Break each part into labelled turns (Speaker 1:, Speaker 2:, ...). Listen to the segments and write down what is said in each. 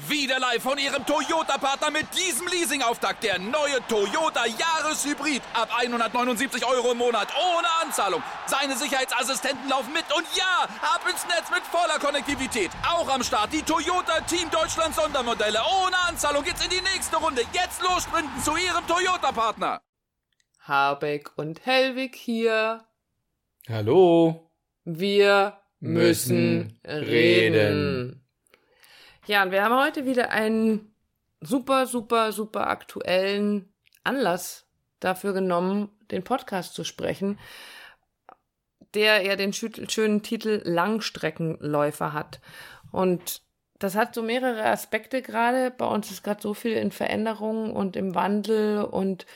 Speaker 1: Wieder live von Ihrem Toyota-Partner mit diesem Leasing-Auftakt. Der neue Toyota Jahreshybrid. Ab 179 € im Monat. Ohne Anzahlung. Seine Sicherheitsassistenten laufen mit. Und ja, ab ins Netz mit voller Konnektivität. Auch am Start die Toyota Team Deutschland Sondermodelle. Ohne Anzahlung geht's in die nächste Runde. Jetzt los sprinten zu Ihrem Toyota-Partner.
Speaker 2: Habeck und Hellwig hier.
Speaker 3: Hallo.
Speaker 2: Wir müssen reden. Ja, und wir haben heute wieder einen super aktuellen Anlass dafür genommen, den Podcast zu sprechen, der ja den schönen Titel Langstreckenläufer hat. Und das hat so mehrere Aspekte gerade. Bei uns ist gerade so viel in Veränderung und im Wandel und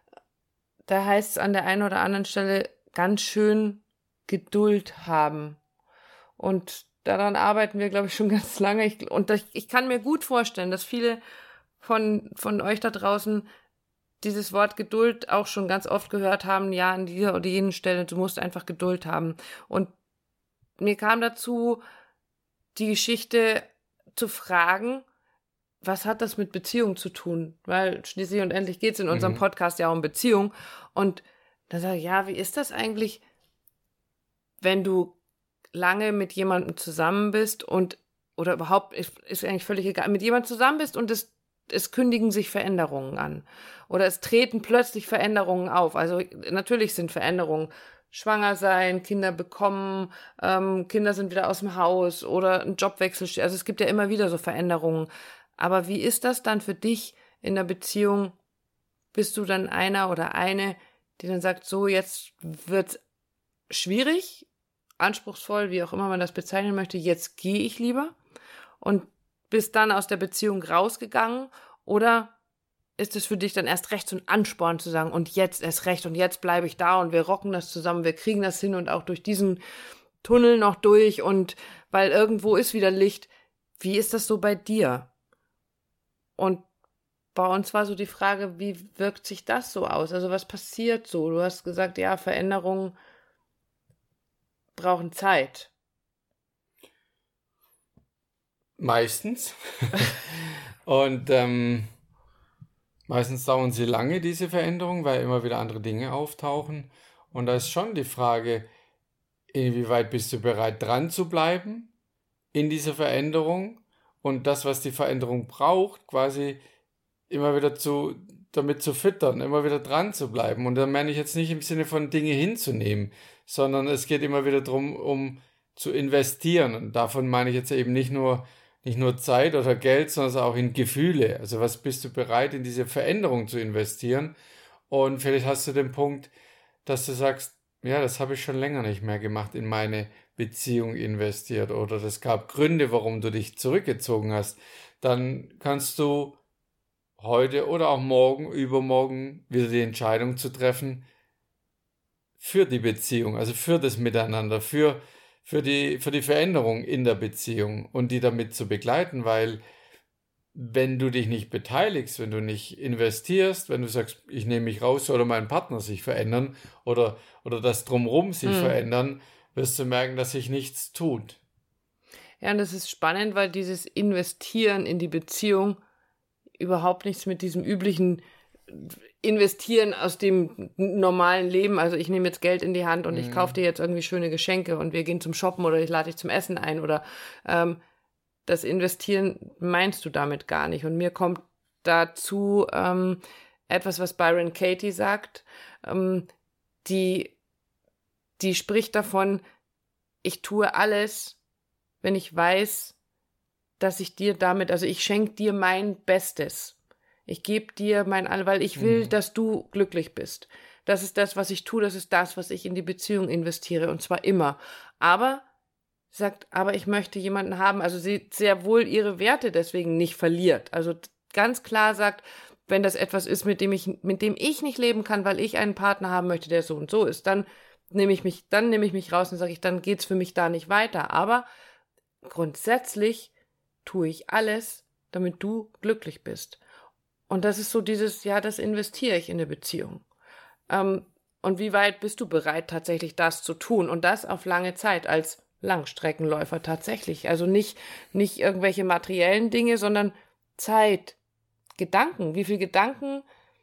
Speaker 2: da heißt es an der einen oder anderen Stelle ganz schön Geduld haben. Und daran arbeiten wir, glaube ich, schon ganz lange. Ich kann mir gut vorstellen, dass viele von euch da draußen dieses Wort Geduld auch schon ganz oft gehört haben. Ja, an dieser oder jenen Stelle, du musst einfach Geduld haben. Und mir kam dazu die Geschichte zu fragen, was hat das mit Beziehung zu tun? Weil schließlich und endlich geht es in unserem Podcast ja um Beziehung. Und dann sage ich, ja, wie ist das eigentlich, wenn du lange mit jemandem zusammen bist oder überhaupt, ist eigentlich völlig egal, mit jemandem zusammen bist und es kündigen sich Veränderungen an. Oder es treten plötzlich Veränderungen auf. Also natürlich sind Veränderungen schwanger sein, Kinder bekommen, Kinder sind wieder aus dem Haus oder ein Jobwechsel. Also es gibt ja immer wieder so Veränderungen. Aber wie ist das dann für dich in der Beziehung? Bist du dann einer oder eine, die dann sagt, so jetzt wird's schwierig, anspruchsvoll, wie auch immer man das bezeichnen möchte, jetzt gehe ich lieber und bist dann aus der Beziehung rausgegangen? Oder ist es für dich dann erst recht so ein Ansporn zu sagen, und jetzt erst recht und jetzt bleibe ich da und wir rocken das zusammen, wir kriegen das hin und auch durch diesen Tunnel noch durch und weil irgendwo ist wieder Licht. Wie ist das so bei dir? Und bei uns war so die Frage, wie wirkt sich das so aus? Also was passiert so? Du hast gesagt, ja, Veränderungen brauchen Zeit.
Speaker 3: Meistens. Und meistens dauern sie lange, diese Veränderungen, weil immer wieder andere Dinge auftauchen. Und da ist schon die Frage, inwieweit bist du bereit, dran zu bleiben in dieser Veränderung und das, was die Veränderung braucht, quasi immer wieder damit zu füttern, immer wieder dran zu bleiben. Und da meine ich jetzt nicht im Sinne von Dinge hinzunehmen, sondern es geht immer wieder darum, um zu investieren. Und davon meine ich jetzt eben nicht nur Zeit oder Geld, sondern auch in Gefühle. Also was bist du bereit, in diese Veränderung zu investieren? Und vielleicht hast du den Punkt, dass du sagst, ja, das habe ich schon länger nicht mehr gemacht, in meine Beziehung investiert. Oder es gab Gründe, warum du dich zurückgezogen hast. Dann kannst du heute oder auch morgen, übermorgen wieder die Entscheidung zu treffen für die Beziehung, also für das Miteinander, für die Veränderung in der Beziehung und die damit zu begleiten, weil wenn du dich nicht beteiligst, wenn du nicht investierst, wenn du sagst, ich nehme mich raus oder mein Partner sich verändern oder das Drumherum sich verändern, wirst du merken, dass sich nichts tut.
Speaker 2: Ja, und das ist spannend, weil dieses Investieren in die Beziehung überhaupt nichts mit diesem üblichen Investieren aus dem normalen Leben, also ich nehme jetzt Geld in die Hand und ich kaufe dir jetzt irgendwie schöne Geschenke und wir gehen zum Shoppen oder ich lade dich zum Essen ein oder das Investieren meinst du damit gar nicht. Und mir kommt dazu etwas, was Byron Katie sagt, die spricht davon, ich tue alles, wenn ich weiß, dass ich dir damit, also ich schenke dir mein Bestes. Ich gebe dir weil ich will, dass du glücklich bist. Das ist das, was ich tue, das ist das, was ich in die Beziehung investiere und zwar immer. Aber ich möchte jemanden haben, also sie sehr wohl ihre Werte deswegen nicht verliert. Also ganz klar sagt, wenn das etwas ist, mit dem ich nicht leben kann, weil ich einen Partner haben möchte, der so und so ist, dann nehme ich mich raus und sage ich, dann geht's für mich da nicht weiter. Aber grundsätzlich tue ich alles, damit du glücklich bist. Und das ist so dieses, ja, das investiere ich in eine Beziehung. Und wie weit bist du bereit, tatsächlich das zu tun? Und das auf lange Zeit, als Langstreckenläufer tatsächlich. Also nicht irgendwelche materiellen Dinge, sondern Zeit, Gedanken. Wie viel Gedanken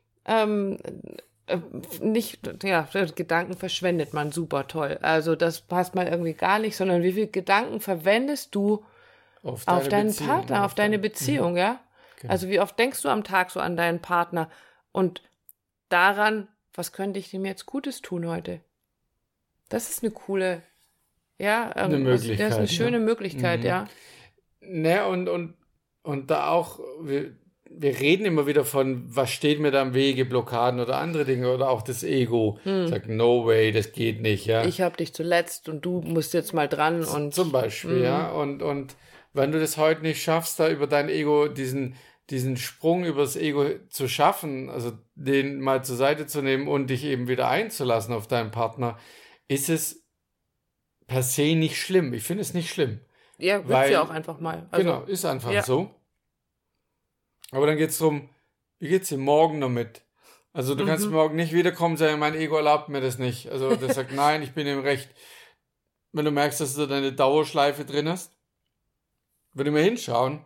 Speaker 2: Gedanken verschwendet man super toll. Also das passt mal irgendwie gar nicht, sondern wie viel Gedanken verwendest du auf deinen Partner, auf deine Beziehung, ja? Genau. Also wie oft denkst du am Tag so an deinen Partner und daran, was könnte ich dem jetzt Gutes tun heute? Das ist eine coole,
Speaker 3: eine Möglichkeit.
Speaker 2: Das ist eine schöne Möglichkeit, ja.
Speaker 3: Ne, und da auch, wir reden immer wieder von, was steht mir da im Wege, Blockaden oder andere Dinge oder auch das Ego. Sagt, no way, das geht nicht, ja.
Speaker 2: Ich habe dich zuletzt und du musst jetzt mal dran und.
Speaker 3: Zum Beispiel, ja. Und wenn du das heute nicht schaffst, da über dein Ego diesen Sprung übers Ego zu schaffen, also den mal zur Seite zu nehmen und dich eben wieder einzulassen auf deinen Partner, ist es per se nicht schlimm. Ich finde es nicht schlimm.
Speaker 2: Ja, wird's ja auch einfach mal.
Speaker 3: Also, genau, ist einfach so. Aber dann geht es darum, wie geht's dir morgen damit? Also du kannst morgen nicht wiederkommen und sagen, mein Ego erlaubt mir das nicht. Also das sagt, nein, ich bin im Recht. Wenn du merkst, dass du deine Dauerschleife drin hast, würde ich mal hinschauen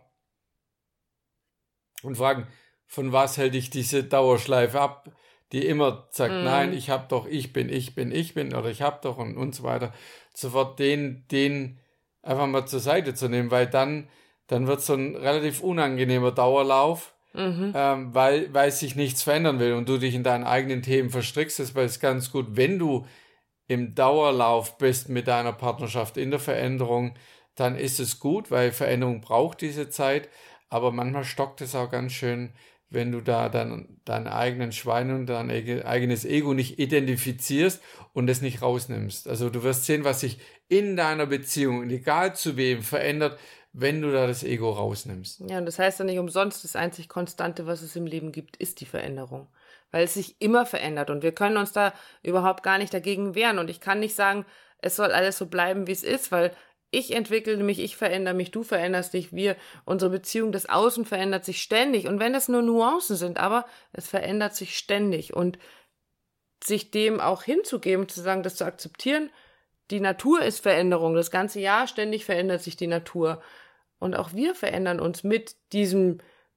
Speaker 3: und fragen, von was hält dich diese Dauerschleife ab, die immer sagt, nein, ich hab doch, ich bin, oder ich hab doch und so weiter. Sofort den einfach mal zur Seite zu nehmen, weil dann wird es so ein relativ unangenehmer Dauerlauf, weil sich nichts verändern will und du dich in deinen eigenen Themen verstrickst. Das ist ganz gut, wenn du im Dauerlauf bist mit deiner Partnerschaft in der Veränderung, dann ist es gut, weil Veränderung braucht diese Zeit, aber manchmal stockt es auch ganz schön, wenn du da dann deinen eigenen Schwein und dein eigenes Ego nicht identifizierst und es nicht rausnimmst. Also du wirst sehen, was sich in deiner Beziehung, egal zu wem, verändert, wenn du da das Ego rausnimmst.
Speaker 2: Ja, und das heißt ja nicht umsonst, das einzig Konstante, was es im Leben gibt, ist die Veränderung. Weil es sich immer verändert und wir können uns da überhaupt gar nicht dagegen wehren. Und ich kann nicht sagen, es soll alles so bleiben, wie es ist, weil ich entwickle mich, ich verändere mich, du veränderst dich, unsere Beziehung, das Außen verändert sich ständig. Und wenn das nur Nuancen sind, aber es verändert sich ständig. Und sich dem auch hinzugeben, zu sagen, das zu akzeptieren, die Natur ist Veränderung. Das ganze Jahr ständig verändert sich die Natur. Und auch wir verändern uns mit diesem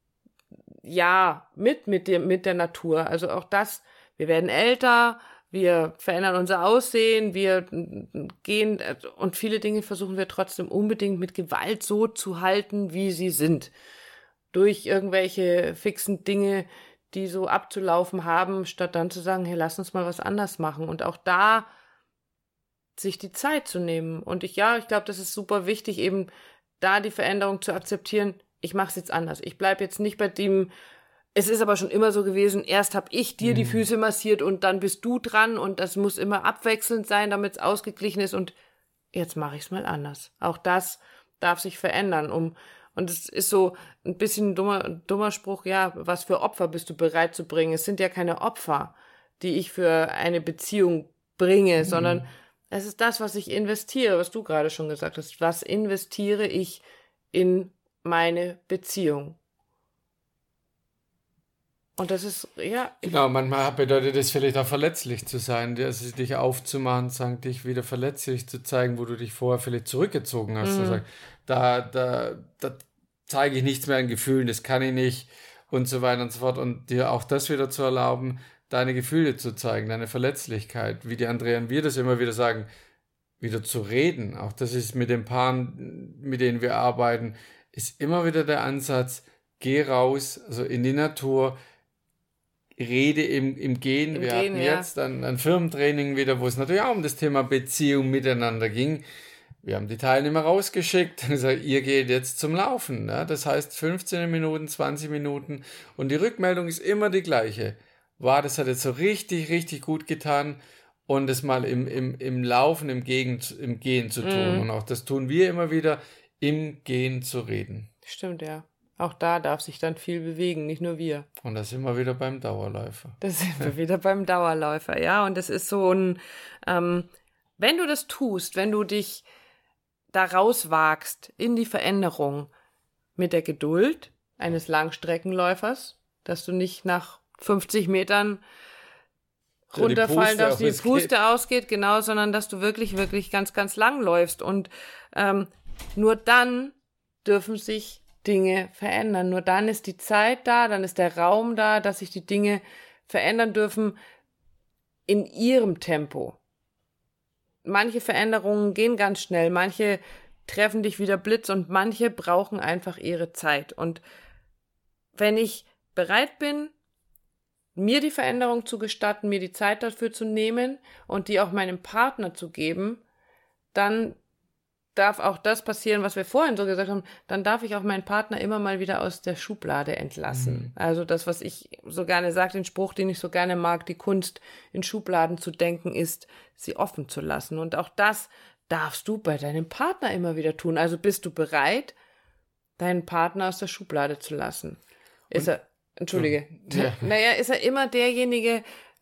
Speaker 2: Jahr, mit der Natur. Also auch das, wir werden älter, wir verändern unser Aussehen, wir gehen und viele Dinge versuchen wir trotzdem unbedingt mit Gewalt so zu halten, wie sie sind. Durch irgendwelche fixen Dinge, die so abzulaufen haben, statt dann zu sagen, hey, lass uns mal was anders machen. Und auch da sich die Zeit zu nehmen. Und ich glaube, das ist super wichtig, eben da die Veränderung zu akzeptieren. Ich mache es jetzt anders. Ich bleibe jetzt nicht bei dem. Es ist aber schon immer so gewesen, erst habe ich dir die Füße massiert und dann bist du dran und das muss immer abwechselnd sein, damit es ausgeglichen ist und jetzt mache ich es mal anders. Auch das darf sich verändern. Und es ist so ein bisschen ein dummer Spruch, ja, was für Opfer bist du bereit zu bringen? Es sind ja keine Opfer, die ich für eine Beziehung bringe, sondern es ist das, was ich investiere, was du gerade schon gesagt hast. Was investiere ich in meine Beziehung? Und das ist, ja.
Speaker 3: Genau, manchmal bedeutet es vielleicht auch verletzlich zu sein, also dich aufzumachen, sagen, dich wieder verletzlich zu zeigen, wo du dich vorher vielleicht zurückgezogen hast. Also, da zeige ich nichts mehr an Gefühlen, das kann ich nicht und so weiter und so fort. Und dir auch das wieder zu erlauben, deine Gefühle zu zeigen, deine Verletzlichkeit, wie die Andrea und wir das immer wieder sagen, wieder zu reden. Auch das ist mit den Paaren, mit denen wir arbeiten, ist immer wieder der Ansatz, geh raus, also in die Natur, rede im Gehen. Wir hatten jetzt ein Firmentraining wieder, wo es natürlich auch um das Thema Beziehung miteinander ging. Wir haben die Teilnehmer rausgeschickt und gesagt, ihr geht jetzt zum Laufen. Ja? Das heißt 15 Minuten, 20 Minuten und die Rückmeldung ist immer die gleiche. Das hat jetzt so richtig, richtig gut getan und das mal im Laufen, im Gehen zu tun. Und auch das tun wir immer wieder, im Gehen zu reden.
Speaker 2: Stimmt, ja. Auch da darf sich dann viel bewegen, nicht nur wir.
Speaker 3: Und da sind wir wieder beim Dauerläufer.
Speaker 2: Ja. Und das ist so ein, wenn du das tust, wenn du dich da rauswagst in die Veränderung mit der Geduld eines Langstreckenläufers, dass du nicht nach 50 Metern runterfallen darfst, die Puste ausgeht, genau, sondern dass du wirklich, wirklich ganz, ganz lang läufst. Und nur dann dürfen sich Dinge verändern. Nur dann ist die Zeit da, dann ist der Raum da, dass sich die Dinge verändern dürfen in ihrem Tempo. Manche Veränderungen gehen ganz schnell, manche treffen dich wieder Blitz und manche brauchen einfach ihre Zeit. Und wenn ich bereit bin, mir die Veränderung zu gestatten, mir die Zeit dafür zu nehmen und die auch meinem Partner zu geben, dann darf auch das passieren, was wir vorhin so gesagt haben, dann darf ich auch meinen Partner immer mal wieder aus der Schublade entlassen. Also das, was ich so gerne sage, den Spruch, den ich so gerne mag, die Kunst in Schubladen zu denken, ist, sie offen zu lassen. Und auch das darfst du bei deinem Partner immer wieder tun. Also bist du bereit, deinen Partner aus der Schublade zu lassen? Ist er, entschuldige, naja, ist er immer derjenige,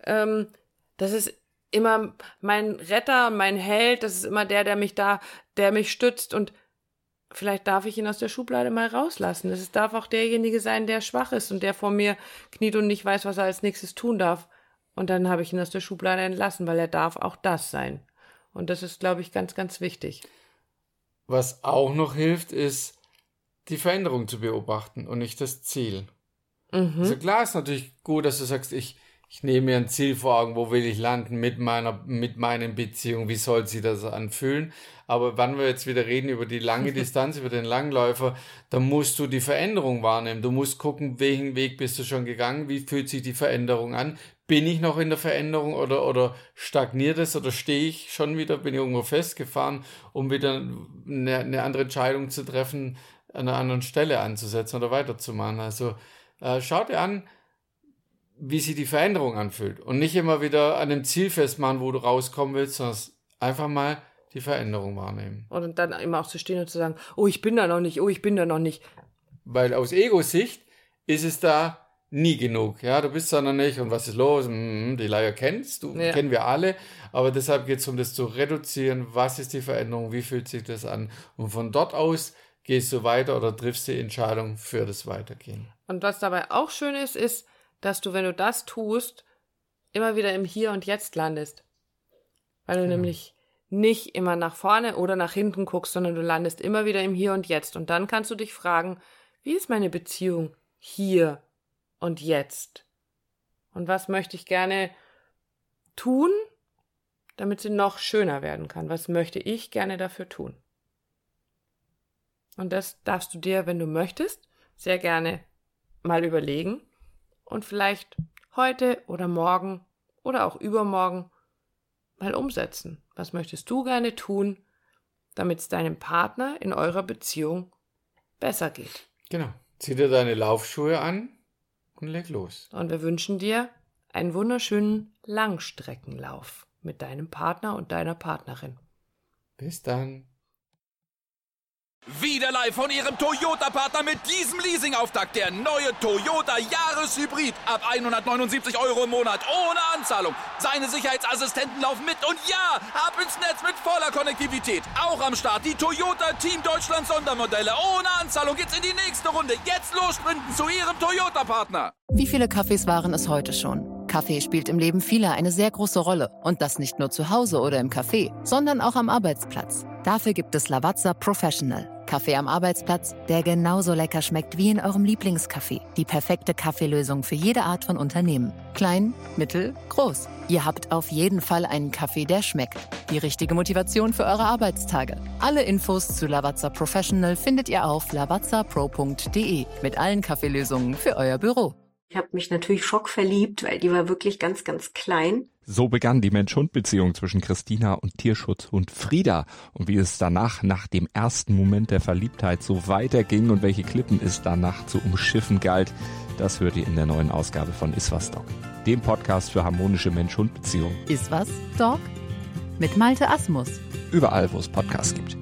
Speaker 2: das ist immer mein Retter, mein Held, das ist immer der mich stützt, und vielleicht darf ich ihn aus der Schublade mal rauslassen. Es darf auch derjenige sein, der schwach ist und der vor mir kniet und nicht weiß, was er als nächstes tun darf. Und dann habe ich ihn aus der Schublade entlassen, weil er darf auch das sein. Und das ist, glaube ich, ganz, ganz wichtig.
Speaker 3: Was auch noch hilft, ist, die Veränderung zu beobachten und nicht das Ziel. Also klar ist natürlich gut, dass du sagst, ich nehme mir ein Ziel vor Augen, wo will ich landen mit meinen Beziehungen, wie soll sich das anfühlen? Aber wenn wir jetzt wieder reden über die lange Distanz, über den Langläufer, dann musst du die Veränderung wahrnehmen. Du musst gucken, welchen Weg bist du schon gegangen, wie fühlt sich die Veränderung an? Bin ich noch in der Veränderung oder stagniert es oder stehe ich schon wieder, bin ich irgendwo festgefahren, um wieder eine andere Entscheidung zu treffen, an einer anderen Stelle anzusetzen oder weiterzumachen? Also schau dir an, wie sich die Veränderung anfühlt. Und nicht immer wieder an dem Ziel festmachen, wo du rauskommen willst, sondern einfach mal die Veränderung wahrnehmen.
Speaker 2: Und dann immer auch zu stehen und zu sagen, oh, ich bin da noch nicht.
Speaker 3: Weil aus Ego-Sicht ist es da nie genug. Ja, du bist da noch nicht und was ist los? Die Leier kennen wir alle. Aber deshalb geht es darum, das zu reduzieren. Was ist die Veränderung? Wie fühlt sich das an? Und von dort aus gehst du weiter oder triffst die Entscheidung für das Weitergehen.
Speaker 2: Und was dabei auch schön ist, dass du, wenn du das tust, immer wieder im Hier und Jetzt landest. Weil du nämlich nicht immer nach vorne oder nach hinten guckst, sondern du landest immer wieder im Hier und Jetzt. Und dann kannst du dich fragen, wie ist meine Beziehung hier und jetzt? Und was möchte ich gerne tun, damit sie noch schöner werden kann? Was möchte ich gerne dafür tun? Und das darfst du dir, wenn du möchtest, sehr gerne mal überlegen. Und vielleicht heute oder morgen oder auch übermorgen mal umsetzen. Was möchtest du gerne tun, damit es deinem Partner in eurer Beziehung besser geht?
Speaker 3: Genau. Zieh dir deine Laufschuhe an und leg los.
Speaker 2: Und wir wünschen dir einen wunderschönen Langstreckenlauf mit deinem Partner und deiner Partnerin.
Speaker 3: Bis dann.
Speaker 1: Wieder live von Ihrem Toyota-Partner mit diesem Leasing-Auftakt. Der neue Toyota Jahreshybrid. Ab 179 € im Monat. Ohne Anzahlung. Seine Sicherheitsassistenten laufen mit. Und ja, ab ins Netz mit voller Konnektivität. Auch am Start die Toyota Team Deutschland Sondermodelle. Ohne Anzahlung geht's in die nächste Runde. Jetzt los sprinten zu Ihrem Toyota-Partner.
Speaker 4: Wie viele Kaffees waren es heute schon? Kaffee spielt im Leben vieler eine sehr große Rolle. Und das nicht nur zu Hause oder im Café, sondern auch am Arbeitsplatz. Dafür gibt es Lavazza Professional. Kaffee am Arbeitsplatz, der genauso lecker schmeckt wie in eurem Lieblingscafé. Die perfekte Kaffeelösung für jede Art von Unternehmen. Klein, mittel, groß. Ihr habt auf jeden Fall einen Kaffee, der schmeckt. Die richtige Motivation für eure Arbeitstage. Alle Infos zu Lavazza Professional findet ihr auf lavazzapro.de mit allen Kaffeelösungen für euer Büro.
Speaker 5: Ich habe mich natürlich schockverliebt, weil die war wirklich ganz, ganz klein.
Speaker 6: So begann die Mensch-Hund-Beziehung zwischen Christina und Tierschutzhund Frieda. Und wie es danach, nach dem ersten Moment der Verliebtheit, so weiterging und welche Klippen es danach zu umschiffen galt, das hört ihr in der neuen Ausgabe von Iswas Dog, dem Podcast für harmonische Mensch-Hund-Beziehungen.
Speaker 4: Iswas Dog? Mit Malte Asmus.
Speaker 6: Überall, wo es Podcasts gibt.